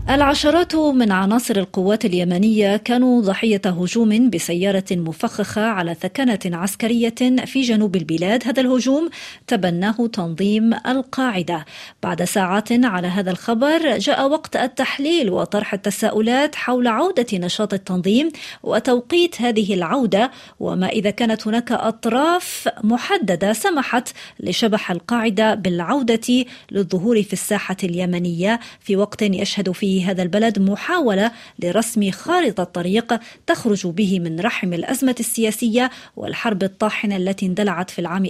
العشرات من عناصر القوات اليمنية كانوا ضحية هجوم بسيارة مفخخة على ثكنة عسكرية في جنوب البلاد. هذا الهجوم تبناه تنظيم القاعدة. بعد ساعات على هذا الخبر جاء وقت التحليل وطرح التساؤلات حول عودة نشاط التنظيم وتوقيت هذه العودة، وما إذا كانت هناك أطراف محددة سمحت لشبح القاعدة بالعودة للظهور في الساحة اليمنية في وقت يشهد فيه هذا البلد محاولة لرسم خارطة طريق تخرج به من رحم الأزمة السياسية والحرب الطاحنة التي اندلعت في العام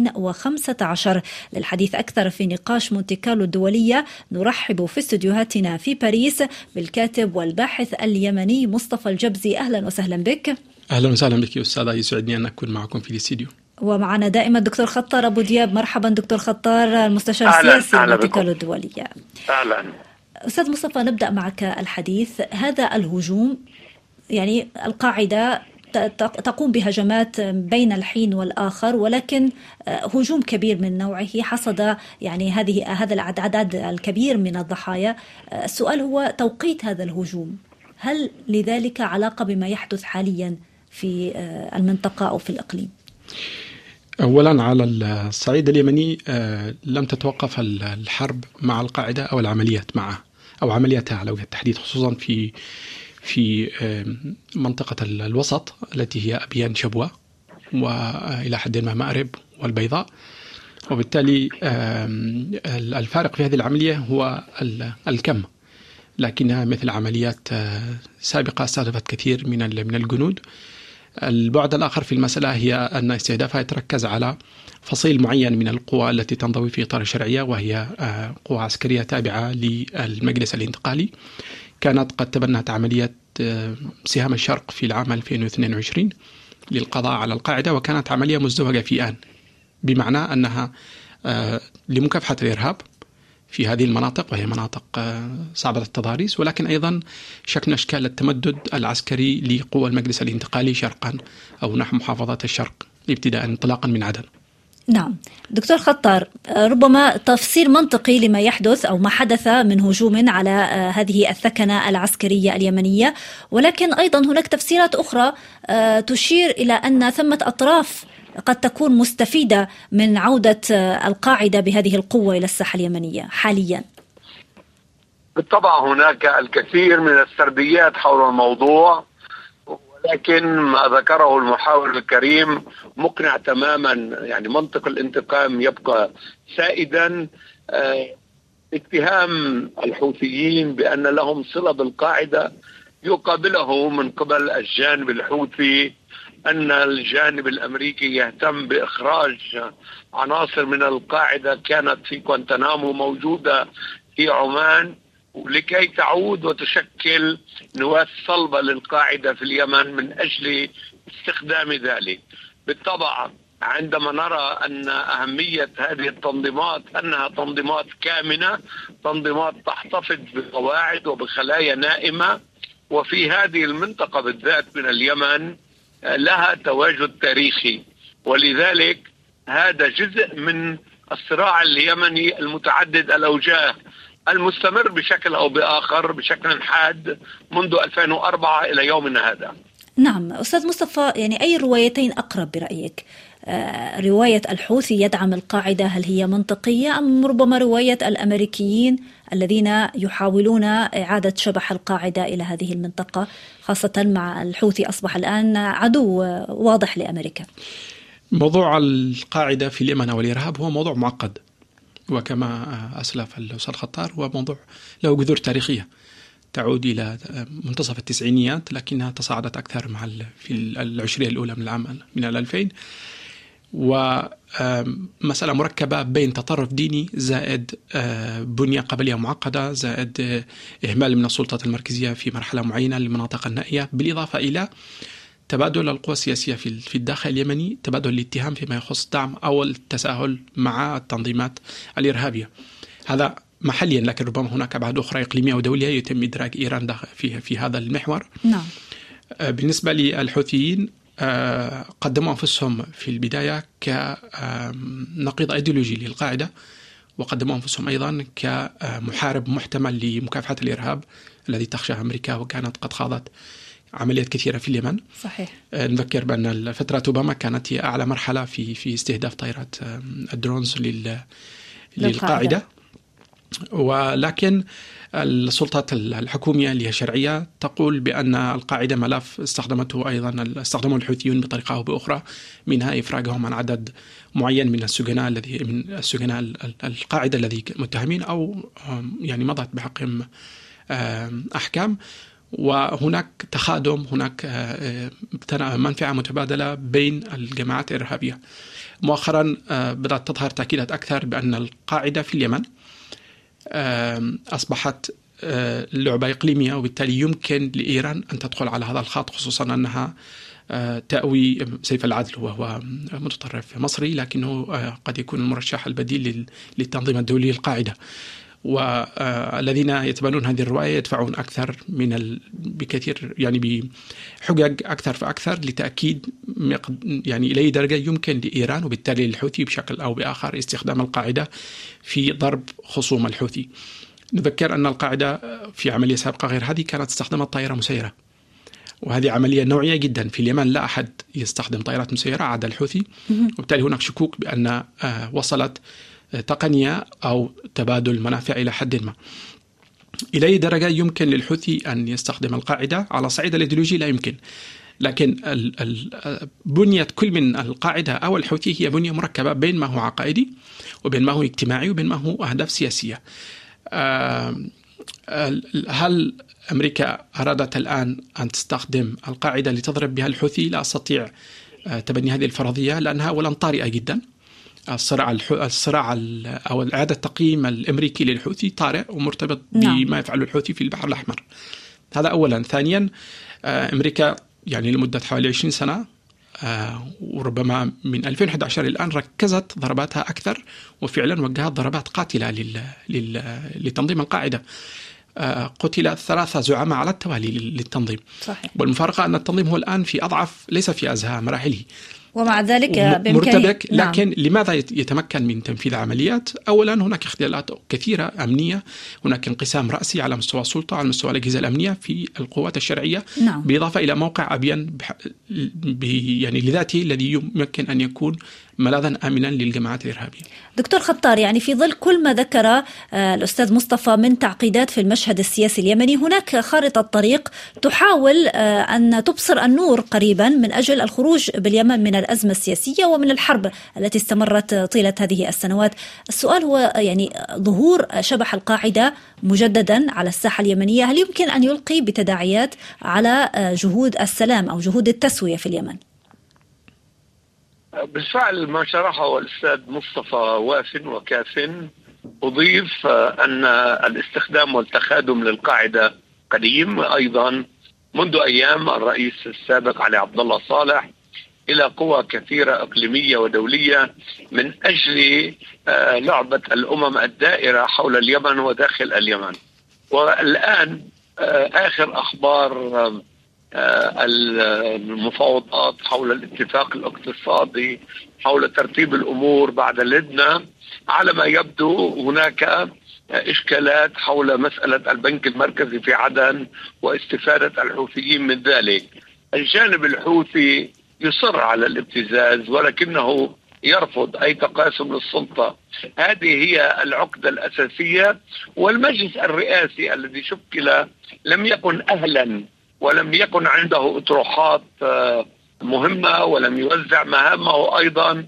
2015. للحديث أكثر في نقاش مونتي كارلو الدولية نرحب في استديوهاتنا في باريس بالكاتب والباحث اليمني مصطفى الجبزي. أهلا وسهلا بك. أهلا وسهلا بك أستاذة، يسعدني أن أكون معكم في الاستديو. ومعنا دائما الدكتور خطار أبو دياب. مرحبا دكتور خطار، المستشار السياسي لمونتي كارلو الدولية. أهلا أستاذ مصطفى، نبدأ معك الحديث. هذا الهجوم يعني القاعدة تقوم بهجمات بين الحين والآخر، ولكن هجوم كبير من نوعه حصد يعني هذا العدد الكبير من الضحايا. السؤال هو توقيت هذا الهجوم، هل لذلك علاقة بما يحدث حاليا في المنطقة أو في الإقليم؟ أولا على الصعيد اليمني لم تتوقف الحرب مع القاعدة أو العمليات معه أو عملياتها على وجه التحديد، خصوصا في منطقة الوسط التي هي أبيان شبوة وإلى حد ما مأرب والبيضاء. وبالتالي الفارق في هذه العملية هو الكم، لكنها مثل عمليات سابقة استهدفت كثير من الجنود. البعد الآخر في المسألة هي أن استهدافها يتركز على فصيل معين من القوى التي تنضوي في إطار الشرعية، وهي قوى عسكرية تابعة للمجلس الانتقالي. كانت قد تبنت عملية سهام الشرق في العام 2022 للقضاء على القاعدة، وكانت عملية مزدوجة في آن، بمعنى أنها لمكافحة الإرهاب في هذه المناطق، وهي مناطق صعبة التضاريس، ولكن أيضا شكل أشكال التمدد العسكري لقوى المجلس الانتقالي شرقا أو نحو محافظات الشرق ابتداء انطلاقا من عدن. نعم دكتور خطار، ربما تفسير منطقي لما يحدث أو ما حدث من هجوم على هذه الثكنة العسكرية اليمنية، ولكن أيضا هناك تفسيرات أخرى تشير إلى أن ثمة أطراف قد تكون مستفيدة من عودة القاعدة بهذه القوة إلى الساحة اليمنية حاليا. بالطبع هناك الكثير من السرديات حول الموضوع، ولكن ما ذكره المحاور الكريم مقنع تماما. يعني منطق الانتقام يبقى سائدا. اتهام الحوثيين بأن لهم صلة بالقاعدة يقابله من قبل الجانب الحوثي أن الجانب الأمريكي يهتم بإخراج عناصر من القاعدة كانت في غوانتنامو موجودة في عمان، لكي تعود وتشكل نواة صلبة للقاعدة في اليمن من أجل استخدام ذلك. بالطبع عندما نرى أن أهمية هذه التنظيمات أنها تنظيمات كامنة، تنظيمات تحتفظ بقواعد وبخلايا نائمة، وفي هذه المنطقة بالذات من اليمن لها تواجد تاريخي، ولذلك هذا جزء من الصراع اليمني المتعدد الأوجاه المستمر بشكل أو بآخر بشكل حاد منذ 2004 إلى يومنا هذا. نعم أستاذ مصطفى، يعني أي روايتين أقرب برأيك؟ رواية الحوثي يدعم القاعدة، هل هي منطقية، أم ربما رواية الأمريكيين الذين يحاولون إعادة شبح القاعدة إلى هذه المنطقة، خاصة مع الحوثي أصبح الآن عدو واضح لأمريكا؟ موضوع القاعدة في اليمن والإرهاب هو موضوع معقد، وكما أسلف الأستاذ خطار هو موضوع له جذور تاريخية تعود إلى منتصف التسعينيات، لكنها تصاعدت أكثر في العشرية الأولى من العام من 2000. ومسألة مركبة بين تطرف ديني زائد بنية قبلية معقدة زائد إهمال من السلطات المركزية في مرحلة معينة للمناطق النائية، بالإضافة إلى تبادل القوى السياسية في الداخل اليمني، تبادل الاتهام فيما يخص الدعم أو التساهل مع التنظيمات الإرهابية. هذا محليا، لكن ربما هناك أبعاد أخرى إقليمية ودولية يتم إدراك إيران في هذا المحور. نعم. بالنسبة للحوثيين قدموا أنفسهم في البداية كنقيض أيديولوجي للقاعدة، وقدموا أنفسهم أيضا كمحارب محتمل لمكافحة الإرهاب الذي تخشاه أمريكا، وكانت قد خاضت عمليات كثيرة في اليمن. صحيح. نذكر بأن فترة أوباما كانت هي أعلى مرحلة في استهداف طائرات الدرونز للقاعدة. ولكن السلطات الحكومية اللي هي شرعية تقول بأن القاعدة ملف استخدمه الحوثيون بطريقة أو بأخرى، منها إفراجهم عن عدد معين من السجناء القاعدة الذي متهمين أو يعني مضت بحقهم أحكام. وهناك تخادم، هناك منفعة متبادلة بين الجماعات الإرهابية. مؤخرا بدأت تظهر تأكيدات أكثر بأن القاعدة في اليمن أصبحت لعبة إقليمية، وبالتالي يمكن لإيران أن تدخل على هذا الخط، خصوصا أنها تأوي سيف العدل، وهو متطرف مصري لكنه قد يكون المرشح البديل للتنظيم الدولي للقاعدة. والذين يتبنون هذه الرواية يدفعون أكثر بكثير، يعني بحجج أكثر فأكثر لتأكيد يعني إلى أي درجة يمكن لإيران وبالتالي للحوثي بشكل أو بآخر استخدام القاعدة في ضرب خصوم الحوثي. نذكر أن القاعدة في عملية سابقة غير هذه كانت استخدمت طائرة مسيرة، وهذه عملية نوعية جدا. في اليمن لا أحد يستخدم طائرات مسيرة عدا الحوثي، وبالتالي هناك شكوك بأن وصلت تقنية أو تبادل منافع إلى حد ما. إلى أي درجة يمكن للحوثي أن يستخدم القاعدة؟ على صعيد الإيديولوجي لا يمكن، لكن بنية كل من القاعدة أو الحوثي هي بنية مركبة بين ما هو عقائدي وبين ما هو اجتماعي وبين ما هو أهداف سياسية. هل أمريكا أرادت الآن أن تستخدم القاعدة لتضرب بها الحوثي؟ لا أستطيع تبني هذه الفرضية، لأنها أولا طارئة جدا. الصراع أو إعادة التقييم الأمريكي للحوثي طارئ ومرتبط بما يفعله الحوثي في البحر الأحمر. هذا أولا. ثانيا، أمريكا يعني لمدة حوالي 20 سنة وربما من 2011 الآن ركزت ضرباتها أكثر، وفعلا وجهت ضربات قاتلة لتنظيم القاعدة. قتل 3 زعماء على التوالي للتنظيم. صحيح. والمفارقة أن التنظيم هو الآن في أضعف، ليس في أزهى مراحله، ومع ذلك مرتبك. لكن لماذا يتمكن من تنفيذ عمليات؟ أولا هناك اختلالات كثيرة أمنية، هناك انقسام رأسي على مستوى السلطة، على مستوى الأجهزة الأمنية في القوات الشرعية. بالإضافة إلى موقع أبين يعني لذاته الذي يمكن أن يكون ملاذا آمنا للجماعات الإرهابية. دكتور خطار، يعني في ظل كل ما ذكر الأستاذ مصطفى من تعقيدات في المشهد السياسي اليمني، هناك خارطة طريق تحاول أن تبصر النور قريبا من أجل الخروج باليمن من الأزمة السياسية ومن الحرب التي استمرت طيلة هذه السنوات. السؤال هو يعني ظهور شبح القاعدة مجددا على الساحة اليمنية، هل يمكن أن يلقي بتداعيات على جهود السلام أو جهود التسوية في اليمن؟ بالفعل ما شرحه الأستاذ مصطفى واف وكاف. أضيف أن الاستخدام والتخادم للقاعدة قديم أيضا منذ أيام الرئيس السابق علي عبد الله صالح إلى قوى كثيرة إقليمية ودولية من أجل لعبة الأمم الدائرة حول اليمن وداخل اليمن. والآن آخر أخبار المفاوضات حول الاتفاق الاقتصادي، حول ترتيب الأمور بعد لبنان، على ما يبدو هناك إشكالات حول مسألة البنك المركزي في عدن واستفادة الحوثيين من ذلك. الجانب الحوثي يصر على الابتزاز ولكنه يرفض أي تقاسم للسلطة. هذه هي العقدة الأساسية. والمجلس الرئاسي الذي شكل لم يكن أهلا ولم يكن عنده أطروحات مهمة ولم يوزع مهامه أيضا،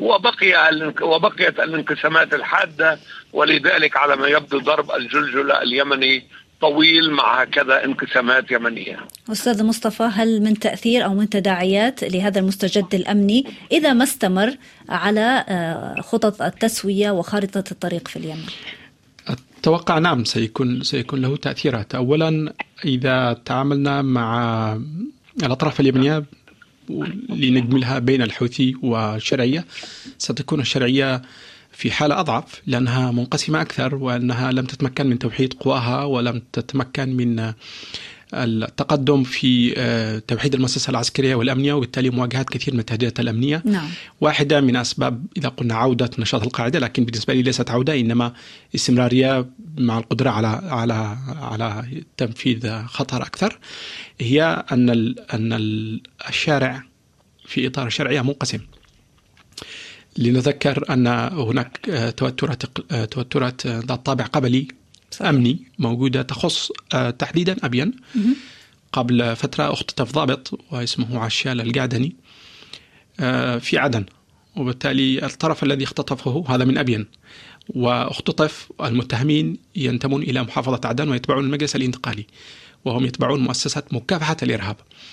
وبقيت الانقسامات الحادة. ولذلك على ما يبدو ضرب الجلجلة اليمني طويل مع هكذا انقسامات يمنية. أستاذ مصطفى، هل من تأثير أو من تداعيات لهذا المستجد الأمني إذا ما استمر على خطط التسوية وخارطة الطريق في اليمن؟ أتوقع نعم سيكون له تأثيرات. أولا إذا تعاملنا مع الأطراف اليمنية لنجملها بين الحوثي والشرعية، ستكون الشرعية في حالة أضعف لأنها منقسمة أكثر، وأنها لم تتمكن من توحيد قواها ولم تتمكن من التقدم في توحيد المؤسسة العسكرية والأمنية، وبالتالي مواجهة كثير من التهديدات الأمنية. نعم. واحدة من أسباب إذا قلنا عودة نشاط القاعدة، لكن بالنسبة لي ليست عودة، إنما استمرارية مع القدرة على تنفيذ خطر أكثر، هي أن الشارع في إطار الشرعية منقسم. لنذكر أن هناك توترات ذات طابع قبلي أمني موجودة تخص تحديدا أبين. قبل فترة اختطف ضابط واسمه عشال القعدني في عدن، وبالتالي الطرف الذي اختطفه هذا من أبين، واختطف المتهمين ينتمون إلى محافظة عدن ويتبعون المجلس الانتقالي، وهم يتبعون مؤسسة مكافحة الإرهاب.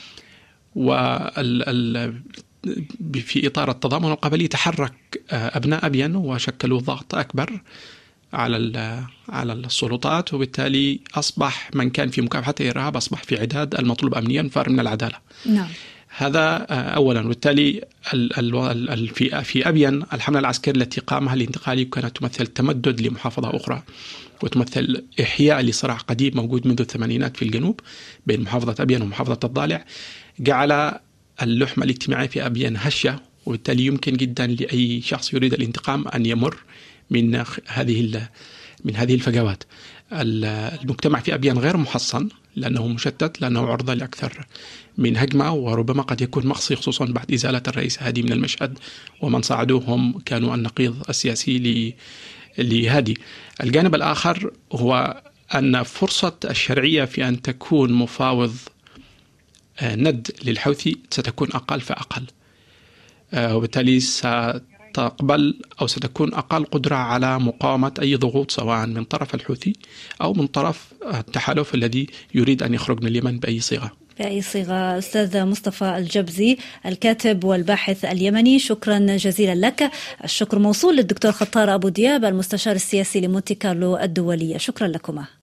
في إطار التضامن القبلي تحرك أبناء أبين وشكلوا ضغط أكبر على السلطات، وبالتالي أصبح من كان في مكافحة الإرهاب أصبح في عداد المطلوب أمنيا فار من العدالة. نعم. هذا أولا. وبالتالي في أبين الحملة العسكرية التي قامها الانتقالي كانت تمثل تمدد لمحافظة أخرى، وتمثل إحياء لصراع قديم موجود منذ الثمانينات في الجنوب بين محافظة أبين ومحافظة الضالع، جعل اللحمة الاجتماعية في أبين هشة، وبالتالي يمكن جدا لأي شخص يريد الانتقام أن يمر من هذه الفجوات. المجتمع في أبين غير محصن لأنه مشتت، لأنه عرضة لأكثر من هجمة، وربما قد يكون مقصي، خصوصا بعد إزالة الرئيس هادي من المشهد، ومن صعدوهم كانوا النقيض السياسي لهادي. الجانب الآخر هو أن فرصة الشرعية في أن تكون مفاوض ند للحوثي ستكون أقل فأقل، وبالتالي ستقبل أو ستكون أقل قدرة على مقاومة أي ضغوط، سواء من طرف الحوثي أو من طرف التحالف الذي يريد أن يخرج من اليمن بأي صيغة. أستاذ مصطفى الجبزي الكاتب والباحث اليمني، شكرا جزيلا لك. الشكر موصول للدكتور خطار أبو دياب المستشار السياسي لمونتي كارلو الدولية، شكرا لكما.